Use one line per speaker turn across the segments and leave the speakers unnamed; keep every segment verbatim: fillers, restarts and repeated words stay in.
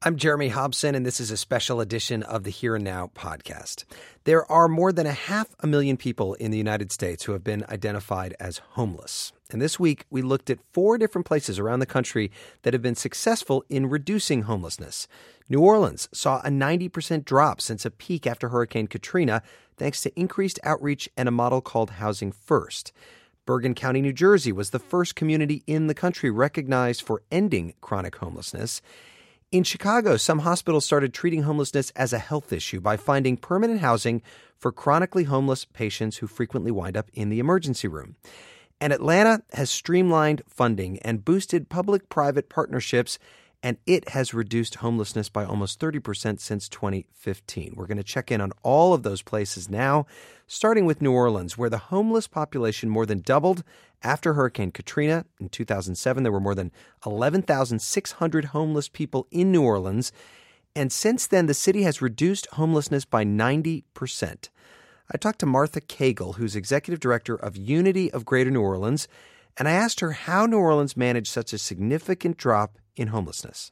I'm Jeremy Hobson, and this is a special edition of the Here and Now podcast. There are more than a half a million people in the United States who have been identified as homeless. And this week, we looked at four different places around the country that have been successful in reducing homelessness. New Orleans saw a ninety percent drop since a peak after Hurricane Katrina, thanks to increased outreach and a model called Housing First. Bergen County, New Jersey was the first community in the country recognized for ending chronic homelessness. In Chicago, some hospitals started treating homelessness as a health issue by finding permanent housing for chronically homeless patients who frequently wind up in the emergency room. And Atlanta has streamlined funding and boosted public-private partnerships, and it has reduced homelessness by almost thirty percent since twenty fifteen. We're going to check in on all of those places now, starting with New Orleans, where the homeless population more than doubled after Hurricane Katrina. In two thousand seven, there were more than eleven thousand six hundred homeless people in New Orleans. And since then, the city has reduced homelessness by ninety percent. I talked to Martha Cagle, who's executive director of Unity of Greater New Orleans, and I asked her how New Orleans managed such a significant drop in homelessness.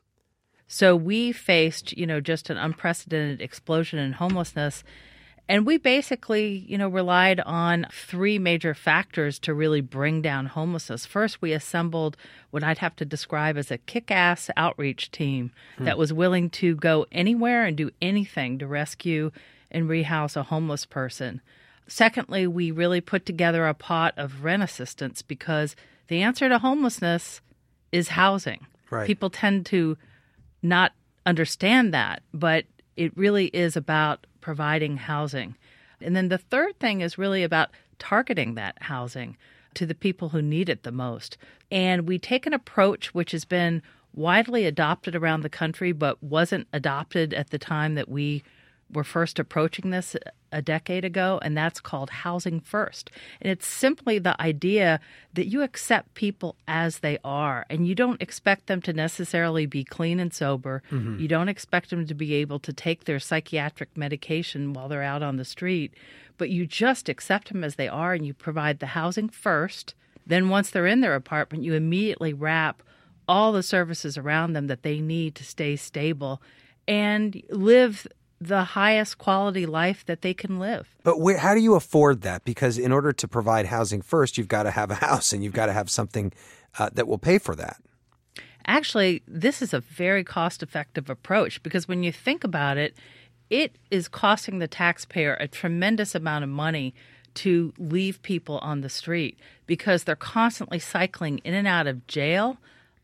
So we faced, you know, just an unprecedented explosion in homelessness. And we basically, you know, relied on three major factors to really bring down homelessness. First, we assembled what I'd have to describe as a kick-ass outreach team hmm. that was willing to go anywhere and do anything to rescue and rehouse a homeless person. Secondly, we really put together a pot of rent assistance because the answer to homelessness is housing.
Right.
People tend to not understand that, but it really is about providing housing. And then the third thing is really about targeting that housing to the people who need it the most. And we take an approach which has been widely adopted around the country, but wasn't adopted at the time that we were first approaching this a decade ago, and that's called Housing First. And it's simply the idea that you accept people as they are, and you don't expect them to necessarily be clean and sober. Mm-hmm. You don't expect them to be able to take their psychiatric medication while they're out on the street, but you just accept them as they are, and you provide the housing first. Then once they're in their apartment, you immediately wrap all the services around them that they need to stay stable and live the highest quality life that they can live.
But where, how do you afford that? Because in order to provide housing first, you've got to have a house and you've got to have something uh, that will pay for that.
Actually, this is a very cost-effective approach because when you think about it, it is costing the taxpayer a tremendous amount of money to leave people on the street because they're constantly cycling in and out of jail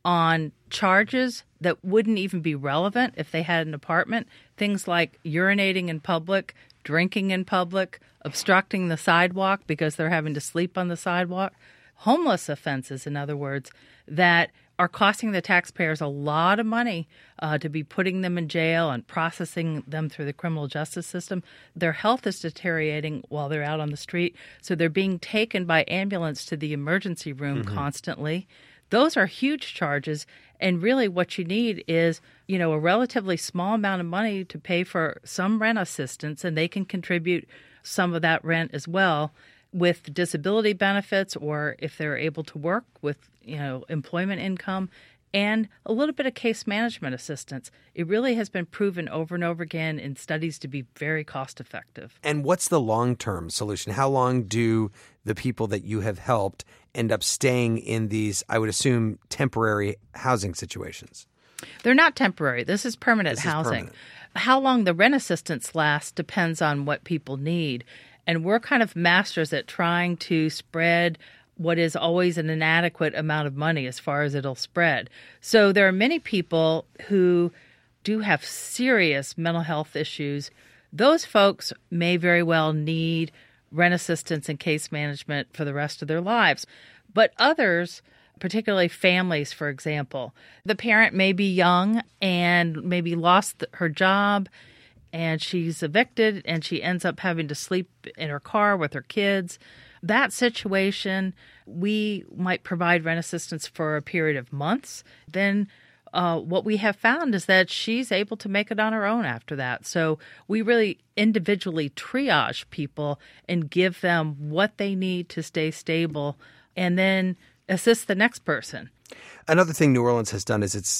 on charges that wouldn't even be relevant if they had an apartment. Things like urinating in public, drinking in public, obstructing the sidewalk because they're having to sleep on the sidewalk. Homeless offenses, in other words, that are costing the taxpayers a lot of money uh, to be putting them in jail and processing them through the criminal justice system. Their health is deteriorating while they're out on the street, so they're being taken by ambulance to the emergency room mm-hmm. constantly. Those are huge charges, and really what you need is, you know, a relatively small amount of money to pay for some rent assistance, and they can contribute some of that rent as well with disability benefits or if they're able to work with, you know, employment income and a little bit of case management assistance. It really has been proven over and over again in studies to be very cost effective.
And what's the long-term solution? How long do the people that you have helped end up staying in these, I would assume, temporary housing situations?
They're not temporary. This is permanent
this
housing.
Is permanent.
How long the rent assistance lasts depends on what people need. And we're kind of masters at trying to spread what is always an inadequate amount of money as far as it'll spread. So there are many people who do have serious mental health issues. Those folks may very well need rent assistance and case management for the rest of their lives. But others, particularly families, for example, the parent may be young and maybe lost her job and she's evicted and she ends up having to sleep in her car with her kids. That situation, we might provide rent assistance for a period of months. Then uh, what we have found is that she's able to make it on her own after that. So we really individually triage people and give them what they need to stay stable and then assist the next person.
Another thing New Orleans has done is it's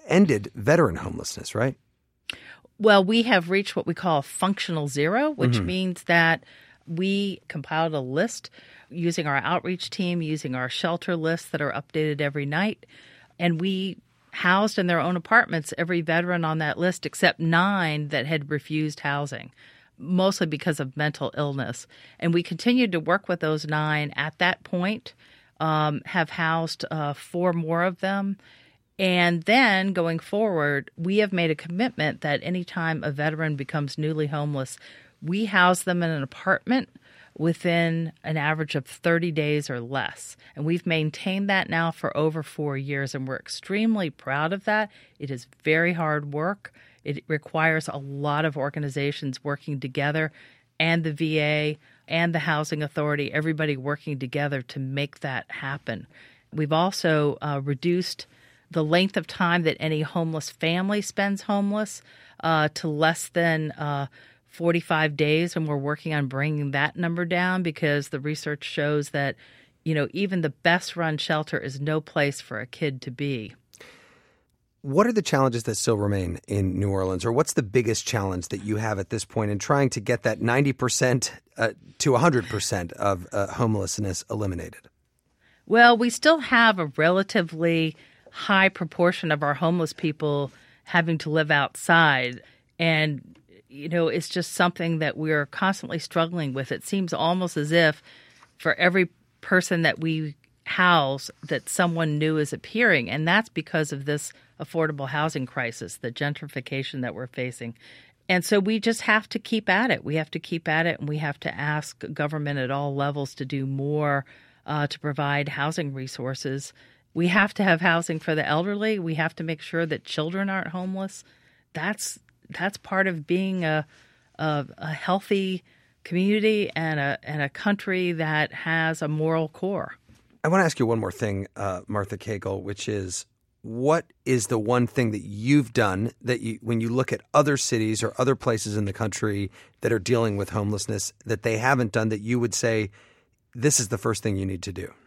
ended veteran homelessness, right?
Well, we have reached what we call functional zero, which
Mm-hmm.
means that we compiled a list using our outreach team, using our shelter lists that are updated every night, and we housed in their own apartments every veteran on that list except nine that had refused housing, mostly because of mental illness. And we continued to work with those nine at that point, um, have housed uh, four more of them. And then going forward, we have made a commitment that anytime a veteran becomes newly homeless, we house them in an apartment within an average of thirty days or less. And we've maintained that now for over four years, and we're extremely proud of that. It is very hard work. It requires a lot of organizations working together, and the V A and the Housing Authority, everybody working together to make that happen. We've also uh, reduced the length of time that any homeless family spends homeless uh, to less than uh, forty-five days, and we're working on bringing that number down because the research shows that, you know, even the best-run shelter is no place for a kid to be.
What are the challenges that still remain in New Orleans, or what's the biggest challenge that you have at this point in trying to get that ninety percent uh, to one hundred percent of uh, homelessness eliminated?
Well, we still have a relatively high proportion of our homeless people having to live outside. And, you know, it's just something that we're constantly struggling with. It seems almost as if for every person that we house that someone new is appearing. And that's because of this affordable housing crisis, the gentrification that we're facing. And so we just have to keep at it. We have to keep at it, and we have to ask government at all levels to do more uh, to provide housing resources. We have to have housing for the elderly. We have to make sure that children aren't homeless. That's that's part of being a a, a healthy community and a and a country that has a moral core.
I want to ask you one more thing, uh, Martha Cagle, which is, what is the one thing that you've done that you, when you look at other cities or other places in the country that are dealing with homelessness, that they haven't done, that you would say, this is the first thing you need to do?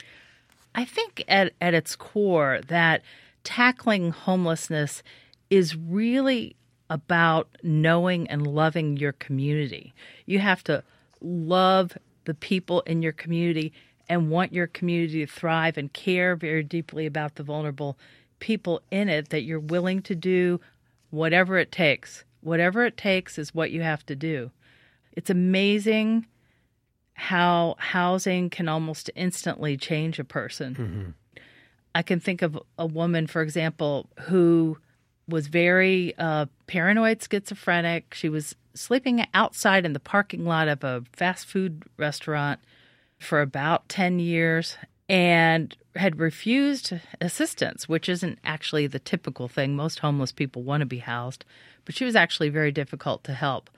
I think at, at its core that tackling homelessness is really about knowing and loving your community. You have to love the people in your community and want your community to thrive and care very deeply about the vulnerable people in it, that you're willing to do whatever it takes. Whatever it takes is what you have to do. It's amazing how housing can almost instantly change a person. Mm-hmm. I can think of a woman, for example, who was very uh, paranoid schizophrenic. She was sleeping outside in the parking lot of a fast food restaurant for about ten years and had refused assistance, which isn't actually the typical thing. Most homeless people want to be housed, but she was actually very difficult to help.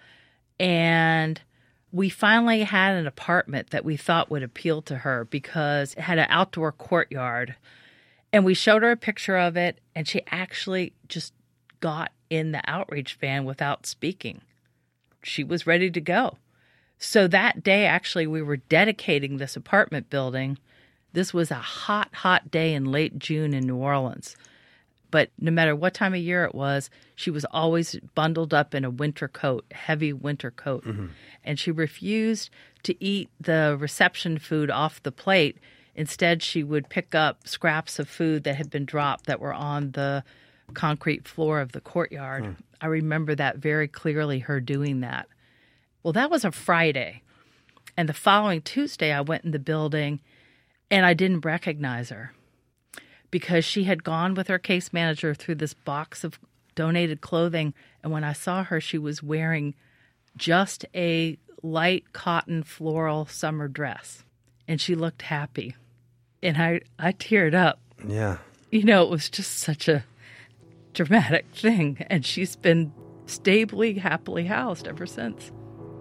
And we finally had an apartment that we thought would appeal to her because it had an outdoor courtyard. And we showed her a picture of it, and she actually just got in the outreach van without speaking. She was ready to go. So that day, actually, we were dedicating this apartment building. This was a hot, hot day in late June in New Orleans. But no matter what time of year it was, she was always bundled up in a winter coat, heavy winter coat. Mm-hmm. And she refused to eat the reception food off the plate. Instead, she would pick up scraps of food that had been dropped that were on the concrete floor of the courtyard. Mm. I remember that very clearly, her doing that. Well, that was a Friday. And the following Tuesday, I went in the building, and I didn't recognize her, because she had gone with her case manager through this box of donated clothing. And when I saw her, she was wearing just a light cotton floral summer dress. And she looked happy. And I, I teared up.
Yeah.
You know, it was just such a dramatic thing. And she's been stably, happily housed ever since.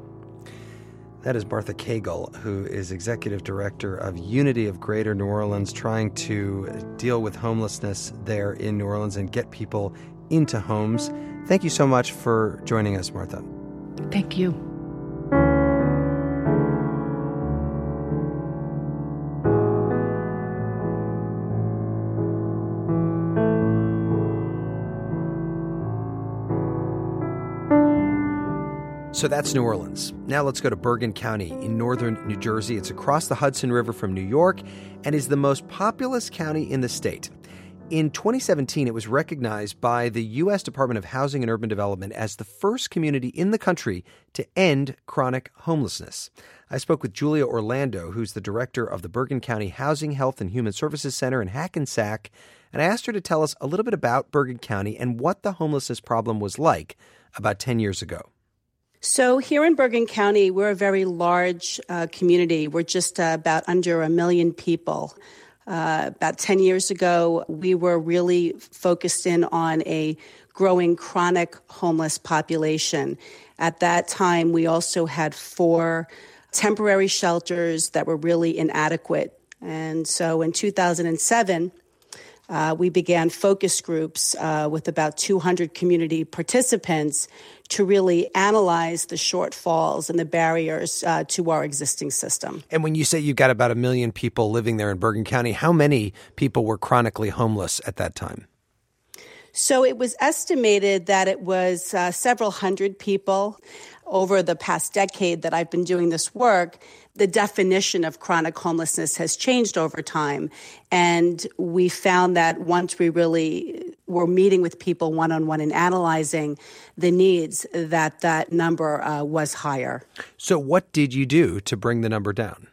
That is Martha Cagle, who is Executive Director of Unity of Greater New Orleans, trying to deal with homelessness there in New Orleans and get people into homes. Thank you so much for joining us, Martha.
Thank you.
So that's New Orleans. Now let's go to Bergen County in northern New Jersey. It's across the Hudson River from New York and is the most populous county in the state. In twenty seventeen, it was recognized by the U S Department of Housing and Urban Development as the first community in the country to end chronic homelessness. I spoke with Julia Orlando, who's the director of the Bergen County Housing, Health, and Human Services Center in Hackensack, and I asked her to tell us a little bit about Bergen County and what the homelessness problem was like about ten years ago.
So here in Bergen County, we're a very large uh, community. We're just uh, about under a million people. Uh, about ten years ago, we were really focused in on a growing chronic homeless population. At that time, we also had four temporary shelters that were really inadequate. And so in two thousand seven, uh, we began focus groups uh, with about two hundred community participants to really analyze the shortfalls and the barriers uh, to our existing system.
And when you say you've got about a million people living there in Bergen County, how many people were chronically homeless at that time?
So it was estimated that it was uh, several hundred people. Over the past decade that I've been doing this work, the definition of chronic homelessness has changed over time. And we found that once we really were meeting with people one-on-one and analyzing the needs, that that number uh, was higher.
So what did you do to bring the number down?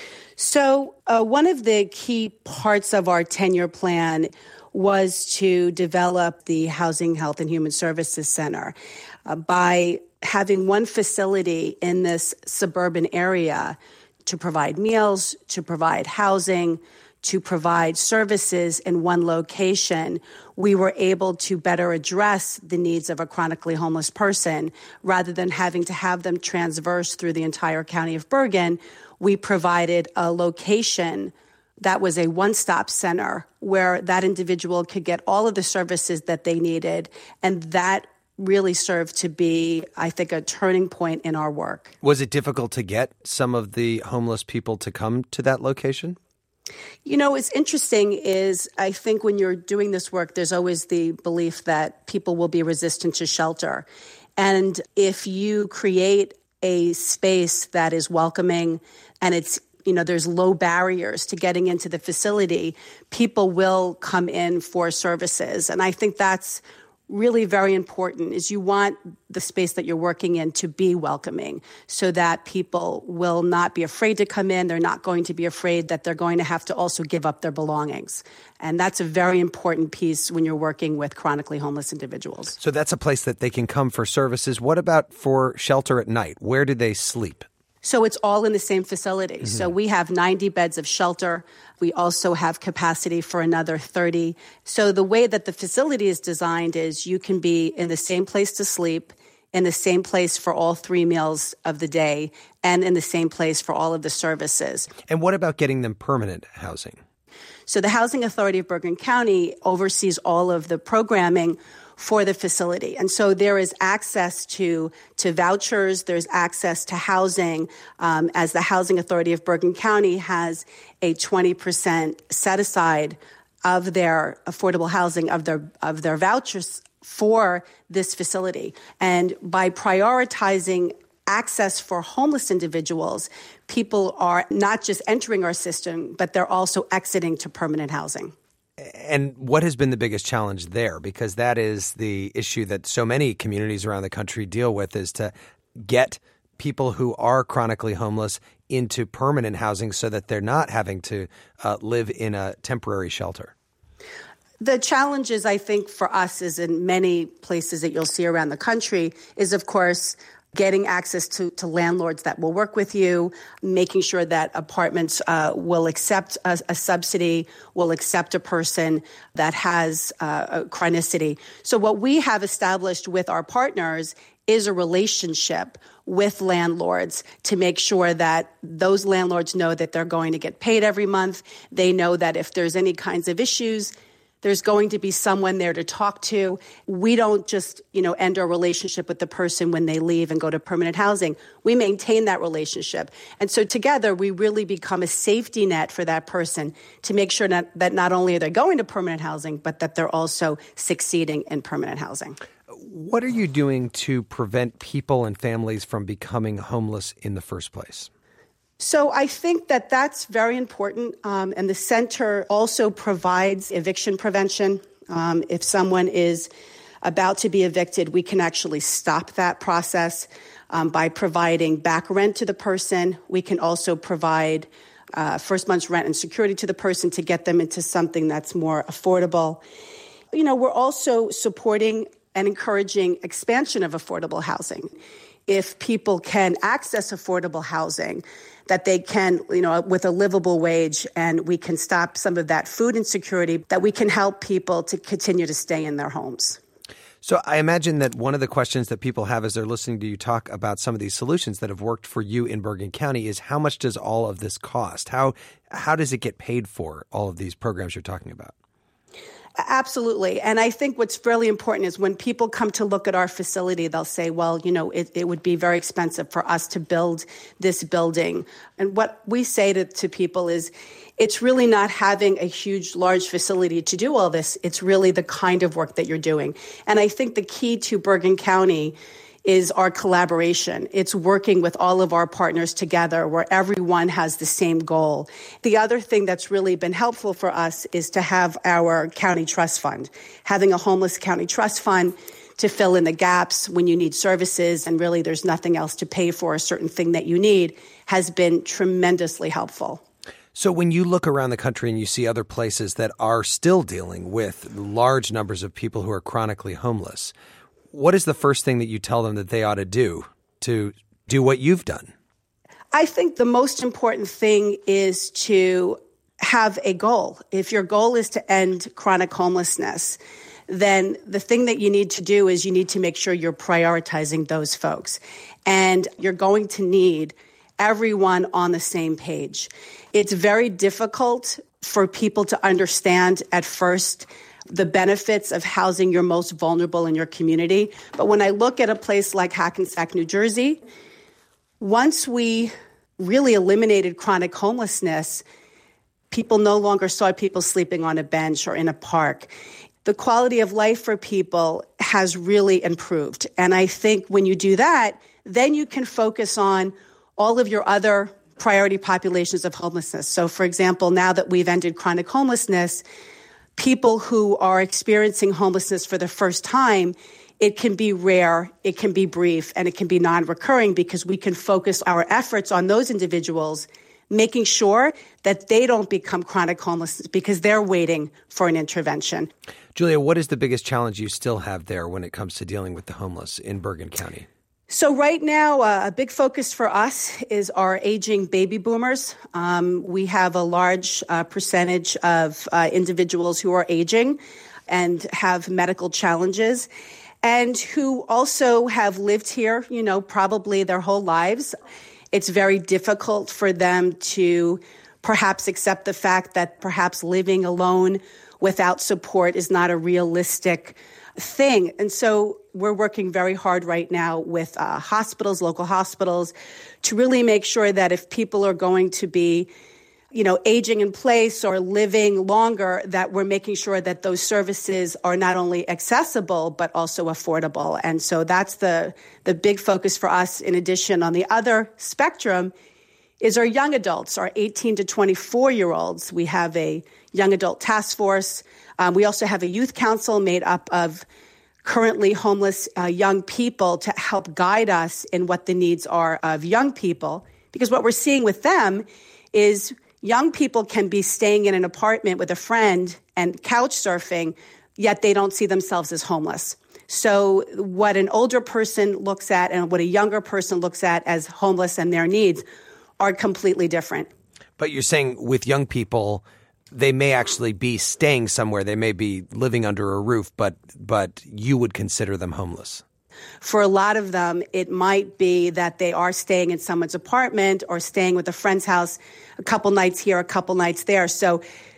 So uh, one of the key parts of our ten-year plan was to develop the Housing, Health, and Human Services Center. Uh, by having one facility in this suburban area to provide meals, to provide housing, to provide services in one location, we were able to better address the needs of a chronically homeless person. Rather than having to have them transverse through the entire county of Bergen, we provided a location that was a one-stop center where that individual could get all of the services that they needed, and that really served to be, I think, a turning point in our work.
Was it difficult to get some of the homeless people to come to that location?
You know, what's interesting is I think when you're doing this work, there's always the belief that people will be resistant to shelter. And if you create a space that is welcoming and it's you know, there's low barriers to getting into the facility, people will come in for services. And I think that's really very important, is you want the space that you're working in to be welcoming so that people will not be afraid to come in. They're not going to be afraid that they're going to have to also give up their belongings. And that's a very important piece when you're working with chronically homeless individuals.
So that's a place that they can come for services. What about for shelter at night? Where do they sleep?
So it's all in the same facility. Mm-hmm. So we have ninety beds of shelter. We also have capacity for another thirty. So the way that the facility is designed is you can be in the same place to sleep, in the same place for all three meals of the day, and in the same place for all of the services.
And what about getting them permanent housing?
So the Housing Authority of Bergen County oversees all of the programming for the facility. And so there is access to, to vouchers, there's access to housing, um, as the Housing Authority of Bergen County has a twenty percent set aside of their affordable housing, of their of their vouchers for this facility. And by prioritizing access for homeless individuals, people are not just entering our system, but they're also exiting to permanent housing.
And what has been the biggest challenge there? Because that is the issue that so many communities around the country deal with, is to get people who are chronically homeless into permanent housing so that they're not having to uh, live in a temporary shelter.
The challenges, I think, for us, is in many places that you'll see around the country, is, of course, getting access to, to landlords that will work with you, making sure that apartments uh, will accept a, a subsidy, will accept a person that has uh, a chronicity. So what we have established with our partners is a relationship with landlords to make sure that those landlords know that they're going to get paid every month. They know that if there's any kinds of issues, there's going to be someone there to talk to. We don't just, you know, end our relationship with the person when they leave and go to permanent housing. We maintain that relationship. And so together, we really become a safety net for that person to make sure that, that not only are they going to permanent housing, but that they're also succeeding in permanent housing.
What are you doing to prevent people and families from becoming homeless in the first place?
So I think that that's very important. Um, and the center also provides eviction prevention. Um, if someone is about to be evicted, we can actually stop that process um, by providing back rent to the person. We can also provide uh, first month's rent and security to the person to get them into something that's more affordable. You know, we're also supporting and encouraging expansion of affordable housing. If people can access affordable housing, that they can, you know, with a livable wage, and we can stop some of that food insecurity, that we can help people to continue to stay in their homes.
So I imagine that one of the questions that people have as they're listening to you talk about some of these solutions that have worked for you in Bergen County is, how much does all of this cost? How how does it get paid for, all of these programs you're talking about?
Absolutely. And I think what's really important is when people come to look at our facility, they'll say, well, you know, it, it would be very expensive for us to build this building. And what we say to, to people is, it's really not having a huge, large facility to do all this. It's really the kind of work that you're doing. And I think the key to Bergen County is our collaboration. It's working with all of our partners together where everyone has the same goal. The other thing that's really been helpful for us is to have our county trust fund, having a homeless county trust fund to fill in the gaps when you need services and really there's nothing else to pay for a certain thing that you need, has been tremendously helpful.
So when you look around the country and you see other places that are still dealing with large numbers of people who are chronically homeless, what is the first thing that you tell them that they ought to do to do what you've done?
I think the most important thing is to have a goal. If your goal is to end chronic homelessness, then the thing that you need to do is you need to make sure you're prioritizing those folks. And you're going to need everyone on the same page. It's very difficult for people to understand at first the benefits of housing your most vulnerable in your community. But when I look at a place like Hackensack, New Jersey, once we really eliminated chronic homelessness, people no longer saw people sleeping on a bench or in a park. The quality of life for people has really improved. And I think when you do that, then you can focus on all of your other priority populations of homelessness. So, for example, now that we've ended chronic homelessness, people who are experiencing homelessness for the first time, it can be rare, it can be brief, and it can be non-recurring because we can focus our efforts on those individuals, making sure that they don't become chronic homeless because they're waiting for an intervention.
Julia, what is the biggest challenge you still have there when it comes to dealing with the homeless in Bergen County?
So right now, uh, a big focus for us is our aging baby boomers. Um, we have a large uh, percentage of uh, individuals who are aging and have medical challenges and who also have lived here, you know, probably their whole lives. It's very difficult for them to perhaps accept the fact that perhaps living alone without support is not a realistic thing. And so we're working very hard right now with uh, hospitals, local hospitals, to really make sure that if people are going to be, you know, aging in place or living longer, that we're making sure that those services are not only accessible, but also affordable. And so that's the, the big focus for us. In addition, on the other spectrum is our young adults, our eighteen to twenty-four-year-olds. We have a young adult task force. Um, we also have a youth council made up of currently homeless uh, young people to help guide us in what the needs are of young people. Because what we're seeing with them is young people can be staying in an apartment with a friend and couch surfing, yet they don't see themselves as homeless. So what an older person looks at and what a younger person looks at as homeless and their needs are completely different.
But you're saying with young people, they may actually be staying somewhere. They may be living under a roof, but but you would consider them homeless.
For a lot of them, it might be that they are staying in someone's apartment or staying with a friend's house a couple nights here, a couple nights there. So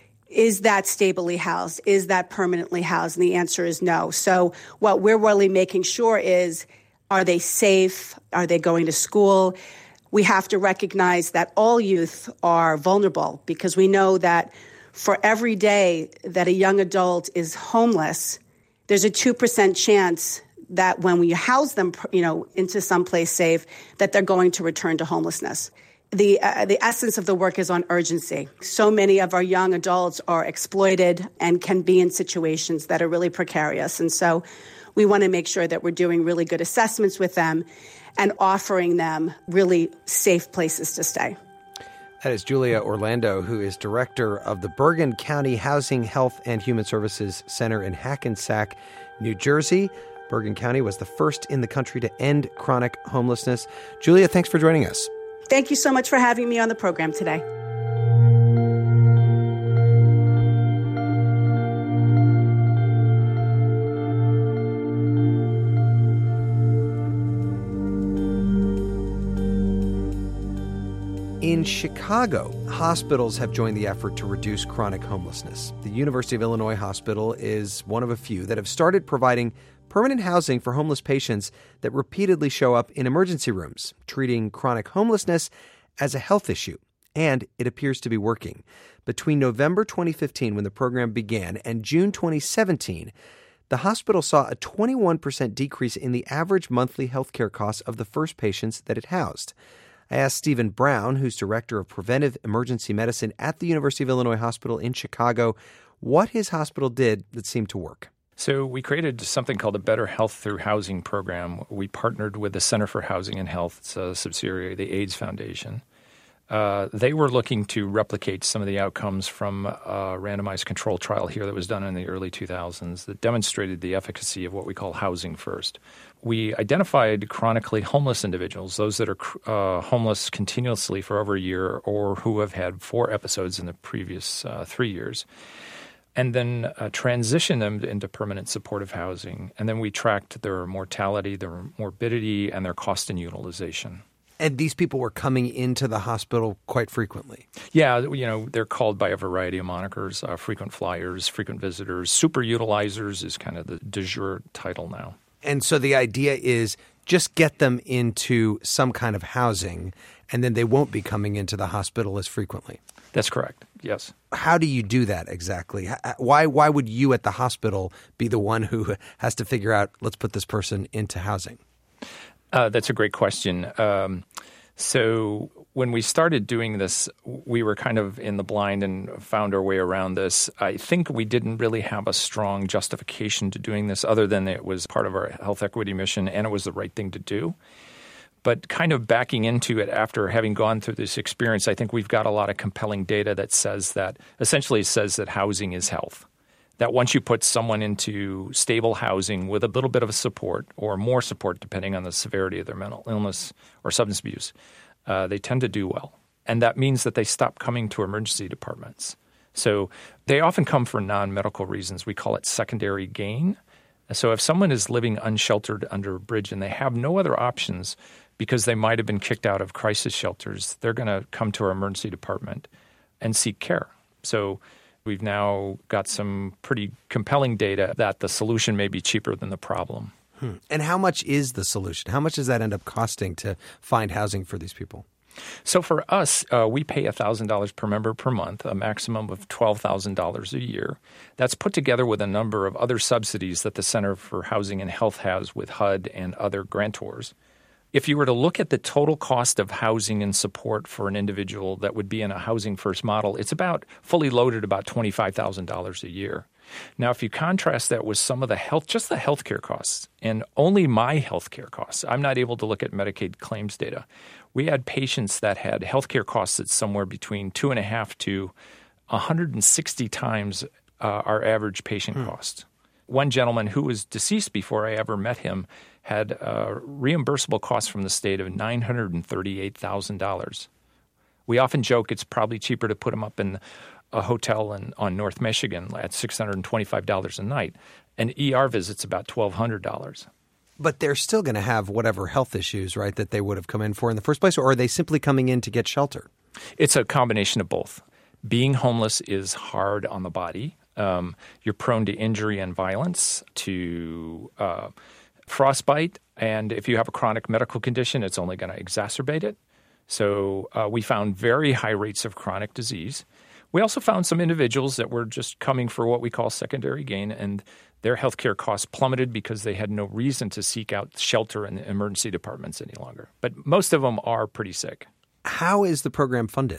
is that stably housed? Is that permanently housed? And the answer is no. So what we're really making sure is, are they safe? Are they going to school? We have to recognize that all youth are vulnerable because we know that for every day that a young adult is homeless, there's a two percent chance that when we house them, you know, into someplace safe, that they're going to return to homelessness. The uh, the essence of the work is on urgency. So many of our young adults are exploited and can be in situations that are really precarious. And so we want to make sure that we're doing really good assessments with them and offering them really safe places to stay.
That is Julia Orlando, who is director of the Bergen County Housing, Health, and Human Services Center in Hackensack, New Jersey. Bergen County was the first in the country to end chronic homelessness. Julia, thanks for joining us.
Thank you so much for having me on the program today.
In Chicago, hospitals have joined the effort to reduce chronic homelessness. The University of Illinois Hospital is one of a few that have started providing permanent housing for homeless patients that repeatedly show up in emergency rooms, treating chronic homelessness as a health issue. And it appears to be working. Between November twenty fifteen, when the program began, and June twenty seventeen, the hospital saw a twenty-one percent decrease in the average monthly health care costs of the first patients that it housed. I asked Stephen Brown, who's director of preventive emergency medicine at the University of Illinois Hospital in Chicago, what his hospital did that seemed to work.
So we created something called a Better Health Through Housing program. We partnered with the Center for Housing and Health, it's a subsidiary of the AIDS Foundation. Uh, they were looking to replicate some of the outcomes from a randomized control trial here that was done in the early two thousands that demonstrated the efficacy of what we call housing first. We identified chronically homeless individuals, those that are uh, homeless continuously for over a year or who have had four episodes in the previous uh, three years, and then uh, transition them into permanent supportive housing. And then we tracked their mortality, their morbidity, and their cost and utilization.
And these people were coming into the hospital quite frequently.
Yeah, you know, they're called by a variety of monikers, uh, frequent flyers, frequent visitors. Super utilizers is kind of the de jure title now.
And so the idea is just get them into some kind of housing, and then they won't be coming into the hospital as frequently.
That's correct, yes.
How do you do that exactly? Why why would you at the hospital be the one who has to figure out, let's put this person into housing?
Uh, that's a great question. Um, so when we started doing this, we were kind of in the blind and found our way around this. I think we didn't really have a strong justification to doing this other than it was part of our health equity mission and it was the right thing to do. But kind of backing into it after having gone through this experience, I think we've got a lot of compelling data that says that essentially says that housing is health. That once you put someone into stable housing with a little bit of support or more support depending on the severity of their mental illness or substance abuse, uh, they tend to do well. And that means that they stop coming to emergency departments. So they often come for non-medical reasons. We call it secondary gain. So if someone is living unsheltered under a bridge and they have no other options because they might have been kicked out of crisis shelters, they're going to come to our emergency department and seek care. So we've now got some pretty compelling data that the solution may be cheaper than the problem.
Hmm. And how much is the solution? How much does that end up costing to find housing for these people?
So for us, uh, we pay one thousand dollars per member per month, a maximum of twelve thousand dollars a year. That's put together with a number of other subsidies that the Center for Housing and Health has with H U D and other grantors. If you were to look at the total cost of housing and support for an individual that would be in a housing first model, it's about fully loaded about twenty-five thousand dollars a year. Now, if you contrast that with some of the health, just the healthcare costs, and only my healthcare costs, I'm not able to look at Medicaid claims data. We had patients that had healthcare costs that's somewhere between two and a half to one hundred sixty times uh, our average patient hmm. cost. One gentleman who was deceased before I ever met him had uh, reimbursable costs from the state of nine hundred thirty-eight thousand dollars. We often joke it's probably cheaper to put him up in a hotel in, on North Michigan at six hundred twenty-five dollars a night. An E R visit's about twelve hundred dollars.
But they're still going to have whatever health issues, right, that they would have come in for in the first place, or are they simply coming in to get shelter?
It's a combination of both. Being homeless is hard on the body. Um, you're prone to injury and violence, to uh, frostbite, and if you have a chronic medical condition, it's only going to exacerbate it. So uh, we found very high rates of chronic disease. We also found some individuals that were just coming for what we call secondary gain, and their healthcare costs plummeted because they had no reason to seek out shelter in the emergency departments any longer. But most of them are pretty sick.
How is the program funded?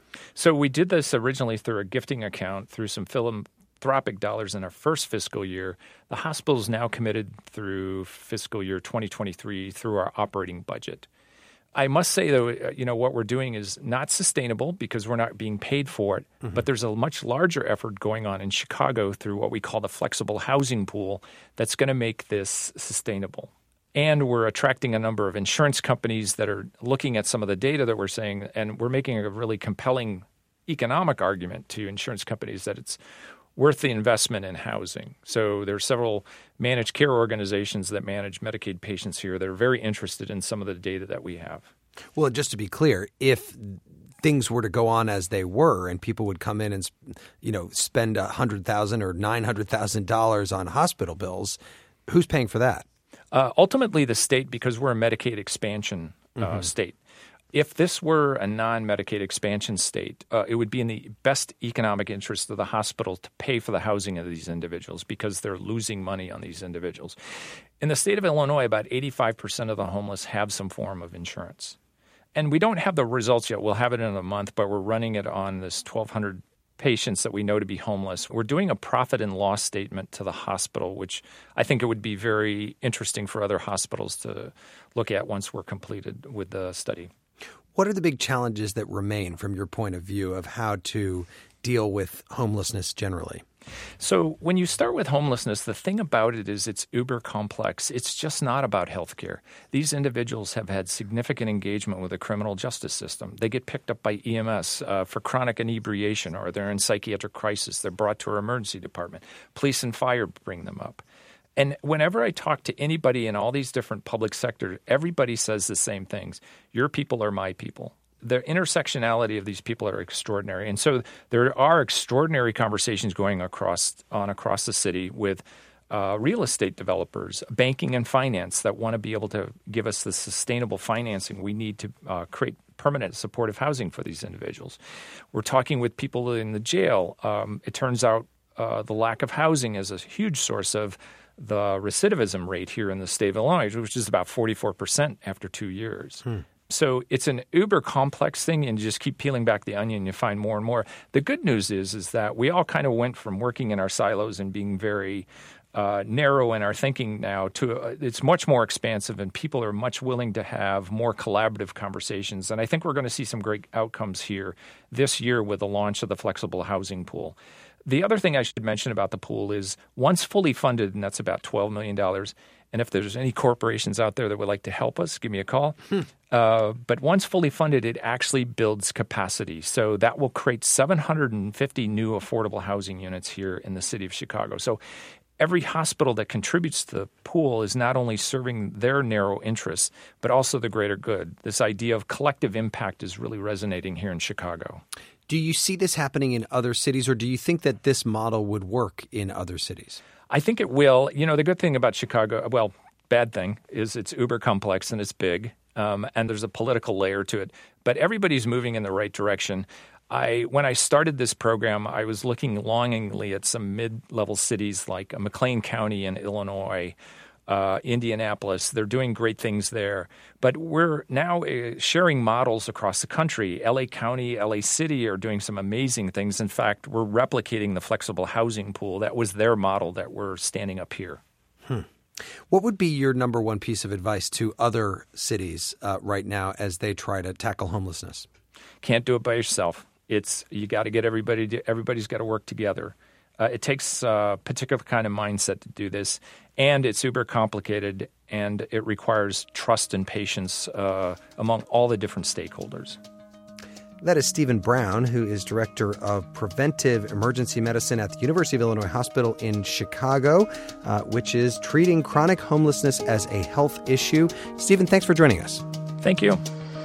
So we did this originally through a gifting account, through some philanthropic dollars in our first fiscal year. The hospital is now committed through fiscal year twenty twenty-three through our operating budget. I must say, though, you know, what we're doing is not sustainable because we're not being paid for it. Mm-hmm. But there's a much larger effort going on in Chicago through what we call the flexible housing pool that's going to make this sustainable. And we're attracting a number of insurance companies that are looking at some of the data that we're saying, and we're making a really compelling economic argument to insurance companies that it's worth the investment in housing. So there are several managed care organizations that manage Medicaid patients here that are very interested in some of the data that we have.
Well, just to be clear, if things were to go on as they were and people would come in and, you know, spend one hundred thousand dollars or nine hundred thousand dollars on hospital bills, who's paying for that?
Uh, ultimately, the state, because we're a Medicaid expansion uh, mm-hmm. state. If this were a non-Medicaid expansion state, uh, it would be in the best economic interest of the hospital to pay for the housing of these individuals because they're losing money on these individuals. In the state of Illinois, about eighty-five percent of the homeless have some form of insurance. And we don't have the results yet. We'll have it in a month, but we're running it on this twelve hundred patients that we know to be homeless. We're doing a profit and loss statement to the hospital, which I think it would be very interesting for other hospitals to look at once we're completed with the study.
What are the big challenges that remain from your point of view of how to deal with homelessness generally?
So when you start with homelessness, the thing about it is it's uber complex. It's just not about healthcare. These individuals have had significant engagement with the criminal justice system. They get picked up by E M S uh, for chronic inebriation, or they're in psychiatric crisis. They're brought to our emergency department. Police and fire bring them up. And whenever I talk to anybody in all these different public sectors, everybody says the same things. Your people are my people. The intersectionality of these people are extraordinary. And so there are extraordinary conversations going across on across the city with uh, real estate developers, banking and finance that want to be able to give us the sustainable financing we need to uh, create permanent supportive housing for these individuals. We're talking with people in the jail. Um, it turns out uh, the lack of housing is a huge source of the recidivism rate here in the state of Illinois, which is about forty-four percent after two years. Hmm. So it's an uber complex thing, and you just keep peeling back the onion, you find more and more. The good news is, is that we all kind of went from working in our silos and being very uh, narrow in our thinking now to uh, it's much more expansive, and people are much willing to have more collaborative conversations. And I think we're going to see some great outcomes here this year with the launch of the flexible housing pool. The other thing I should mention about the pool is once fully funded, and that's about twelve million dollars, and if there's any corporations out there that would like to help us, give me a call. Hmm. Uh, but once fully funded, it actually builds capacity. So that will create seven hundred fifty new affordable housing units here in the city of Chicago. So every hospital that contributes to the pool is not only serving their narrow interests, but also the greater good. This idea of collective impact is really resonating here in Chicago.
Do you see this happening in other cities, or do you think that this model would work in other cities?
I think it will. You know, the good thing about Chicago, well, bad thing, is it's uber complex and it's big, um, and there's a political layer to it. But everybody's moving in the right direction. I when I started this program, I was looking longingly at some mid-level cities like McLean County in Illinois, Uh, Indianapolis. They're doing great things there. But we're now uh, sharing models across the country. L A County, L A City are doing some amazing things. In fact, we're replicating the flexible housing pool. That was their model that we're standing up here.
Hmm. What would be your number one piece of advice to other cities uh, right now as they try to tackle homelessness?
Can't do it by yourself. It's you got to get everybody. To, everybody's got to work together. Uh, it takes a particular kind of mindset to do this, and it's super complicated, and it requires trust and patience uh, among all the different stakeholders.
That is Stephen Brown, who is Director of Preventive Emergency Medicine at the University of Illinois Hospital in Chicago, uh, which is treating chronic homelessness as a health issue. Stephen, thanks for joining us.
Thank you.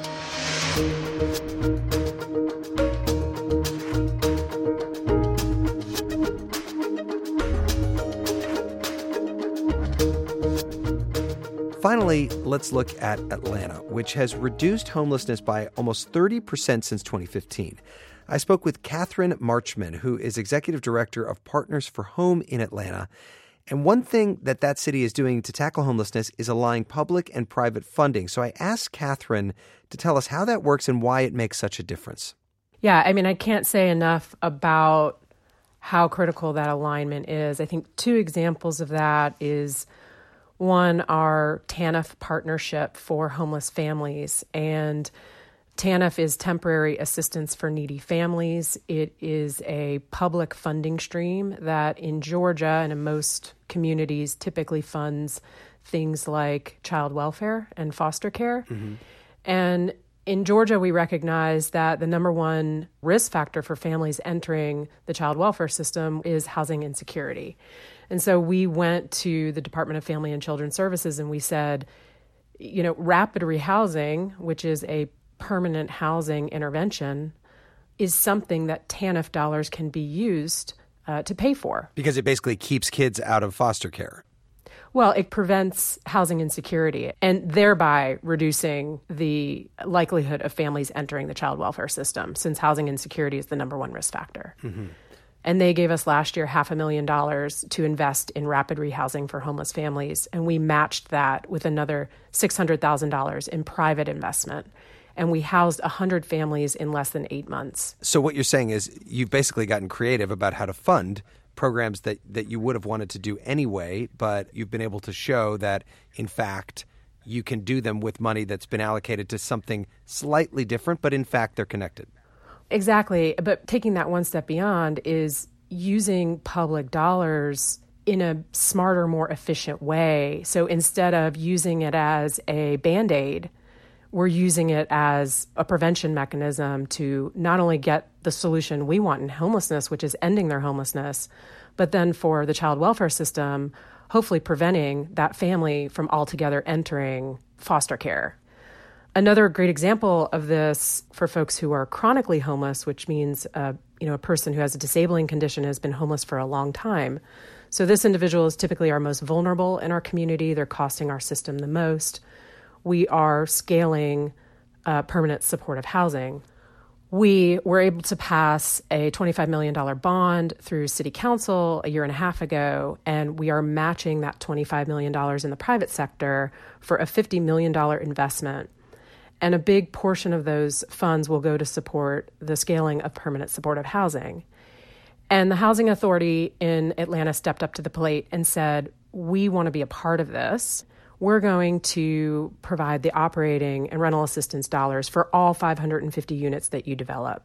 Finally, let's look at Atlanta, which has reduced homelessness by almost thirty percent since twenty fifteen. I spoke with Catherine Marchman, who is Executive Director of Partners for Home in Atlanta, And one thing that that city is doing to tackle homelessness is allowing public and private funding. So I asked Catherine to tell us how that works and why it makes such a difference.
Yeah, I mean, I can't say enough about how critical that alignment is. I think two examples of that is, one, our TANF partnership for homeless families. And TANF is Temporary Assistance for Needy Families. It is a public funding stream that in Georgia and in most communities typically funds things like child welfare and foster care. Mm-hmm. And in Georgia, we recognize that the number one risk factor for families entering the child welfare system is housing insecurity. And so we went to the Department of Family and Children Services and we said, you know, rapid rehousing, which is a permanent housing intervention, is something that TANF dollars can be used uh, to pay for.
Because it basically keeps kids out of foster care.
Well, it prevents housing insecurity and thereby reducing the likelihood of families entering the child welfare system, since housing insecurity is the number one risk factor. Mm-hmm. And they gave us last year half a million dollars to invest in rapid rehousing for homeless families. And we matched that with another six hundred thousand dollars in private investment. And we housed one hundred families in less than eight months.
So what you're saying is you've basically gotten creative about how to fund programs that, that you would have wanted to do anyway, but you've been able to show that, in fact, you can do them with money that's been allocated to something slightly different, but in fact, they're connected.
Exactly. But taking that one step beyond is using public dollars in a smarter, more efficient way. So instead of using it as a Band-Aid, we're using it as a prevention mechanism to not only get the solution we want in homelessness, which is ending their homelessness, but then for the child welfare system, hopefully preventing that family from altogether entering foster care. Another great example of this for folks who are chronically homeless, which means uh, you know, a person who has a disabling condition has been homeless for a long time. So this individual is typically our most vulnerable in our community. They're costing our system the most. We are scaling uh, permanent supportive housing. We were able to pass a twenty-five million dollars bond through City Council a year and a half ago, and we are matching that twenty-five million dollars in the private sector for a fifty million dollars investment. And a big portion of those funds will go to support the scaling of permanent supportive housing. And the Housing Authority in Atlanta stepped up to the plate and said, we want to be a part of this. We're going to provide the operating and rental assistance dollars for all five hundred fifty units that you develop.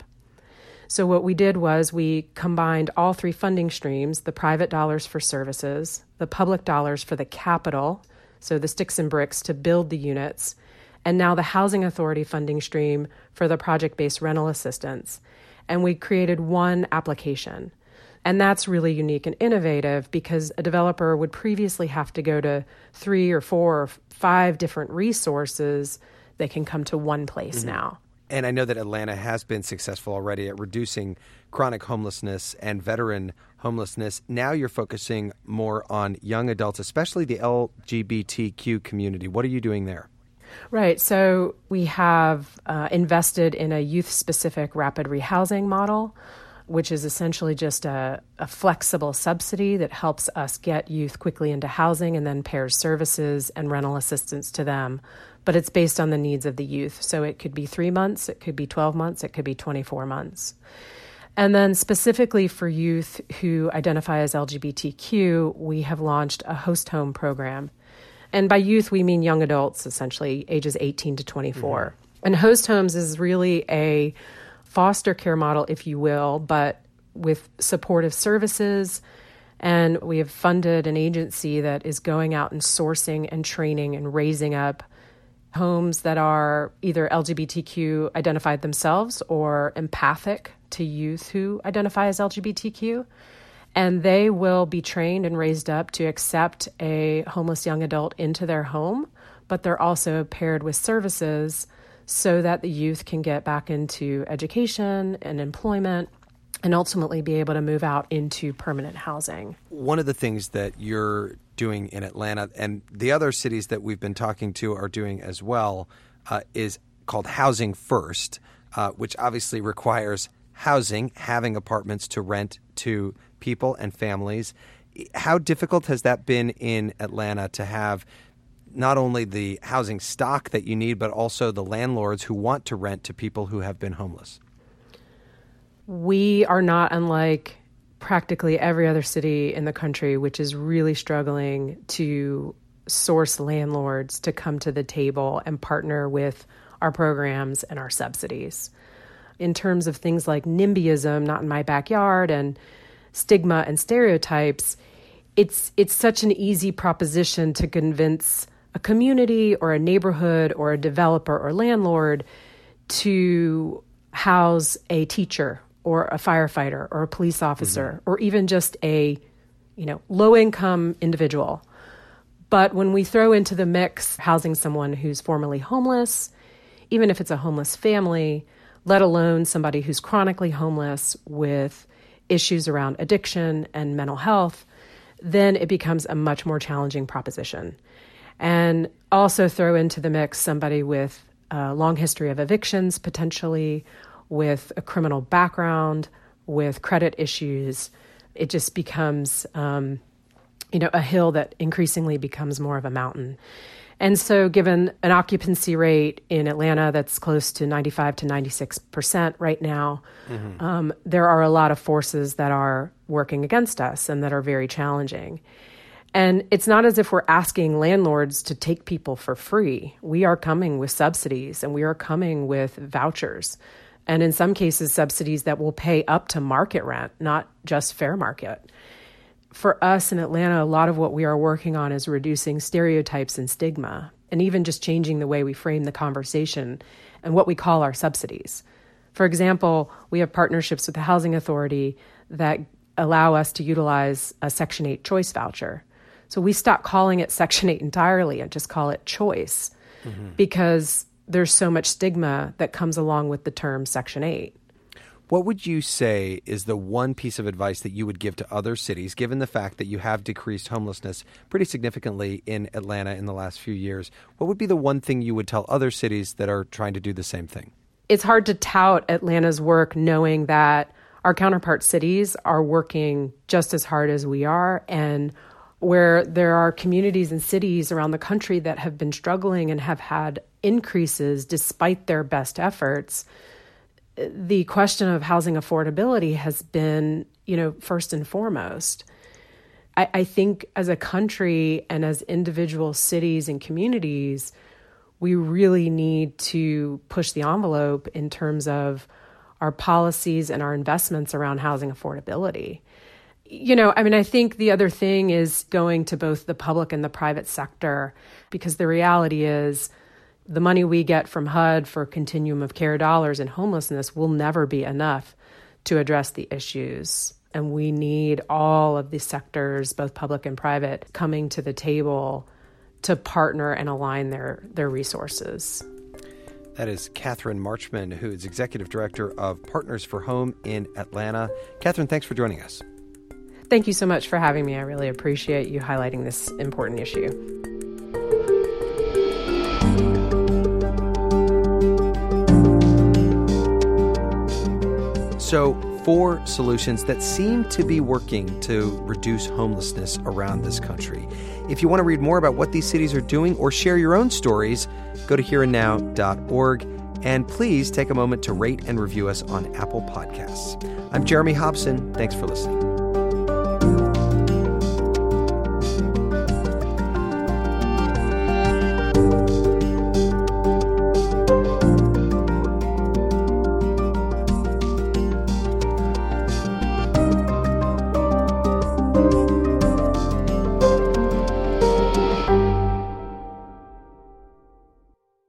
So what we did was we combined all three funding streams, the private dollars for services, the public dollars for the capital, so the sticks and bricks to build the units, and now the Housing Authority funding stream for the project-based rental assistance. And we created one application. And that's really unique and innovative because a developer would previously have to go to three or four or five different resources. They can come to one place mm-hmm. now.
And I know that Atlanta has been successful already at reducing chronic homelessness and veteran homelessness. Now you're focusing more on young adults, especially the L G B T Q community. What are you doing there?
Right. So we have uh, invested in a youth-specific rapid rehousing model, which is essentially just a, a flexible subsidy that helps us get youth quickly into housing and then pairs services and rental assistance to them. But it's based on the needs of the youth. So it could be three months, it could be twelve months, it could be twenty-four months. And then specifically for youth who identify as L G B T Q, we have launched a host home program. And by youth, we mean young adults, essentially, ages eighteen to twenty-four. Mm-hmm. And host homes is really a foster care model, if you will, but with supportive services. And we have funded an agency that is going out and sourcing and training and raising up homes that are either L G B T Q identified themselves or empathic to youth who identify as L G B T Q. And they will be trained and raised up to accept a homeless young adult into their home, but they're also paired with services so that the youth can get back into education and employment and ultimately be able to move out into permanent housing.
One of the things that you're doing in Atlanta and the other cities that we've been talking to are doing as well uh, is called Housing First, uh, which obviously requires housing, having apartments to rent to people and families. How difficult has that been in Atlanta to have not only the housing stock that you need, but also the landlords who want to rent to people who have been homeless?
We are not unlike practically every other city in the country, which is really struggling to source landlords to come to the table and partner with our programs and our subsidies. In terms of things like NIMBYism, not in my backyard, and stigma and stereotypes, it's it's such an easy proposition to convince a community or a neighborhood or a developer or landlord to house a teacher or a firefighter or a police officer, mm-hmm. or even just a, you know, low-income individual. But when we throw into the mix housing someone who's formerly homeless, even if it's a homeless family, let alone somebody who's chronically homeless with issues around addiction and mental health, then it becomes a much more challenging proposition. And also throw into the mix somebody with a long history of evictions, potentially, with a criminal background, with credit issues. It just becomes, um, you know, a hill that increasingly becomes more of a mountain. And so given an occupancy rate in Atlanta that's close to ninety-five to ninety-six percent right now, mm-hmm. um, there are a lot of forces that are working against us and that are very challenging. And it's not as if we're asking landlords to take people for free. We are coming with subsidies and we are coming with vouchers. And in some cases, subsidies that will pay up to market rent, not just fair market. For us in Atlanta, a lot of what we are working on is reducing stereotypes and stigma, and even just changing the way we frame the conversation and what we call our subsidies. For example, we have partnerships with the Housing Authority that allow us to utilize a Section eight choice voucher. So we stop calling it Section eight entirely and just call it choice, mm-hmm. because there's so much stigma that comes along with the term Section eight.
What would you say is the one piece of advice that you would give to other cities, given the fact that you have decreased homelessness pretty significantly in Atlanta in the last few years? What would be the one thing you would tell other cities that are trying to do the same thing?
It's hard to tout Atlanta's work knowing that our counterpart cities are working just as hard as we are, and where there are communities and cities around the country that have been struggling and have had increases despite their best efforts. The question of housing affordability has been, you know, first and foremost. I, I think as a country and as individual cities and communities, we really need to push the envelope in terms of our policies and our investments around housing affordability. You know, I mean, I think the other thing is going to both the public and the private sector, because the reality is the money we get from H U D for continuum of care dollars in homelessness will never be enough to address the issues. And we need all of the sectors, both public and private, coming to the table to partner and align their, their resources.
That is Catherine Marchman, who is Executive Director of Partners for Home in Atlanta. Catherine, thanks for joining us.
Thank you so much for having me. I really appreciate you highlighting this important issue.
So, four solutions that seem to be working to reduce homelessness around this country. If you want to read more about what these cities are doing or share your own stories, go to here and now dot org. And please take a moment to rate and review us on Apple Podcasts. I'm Jeremy Hobson. Thanks for listening.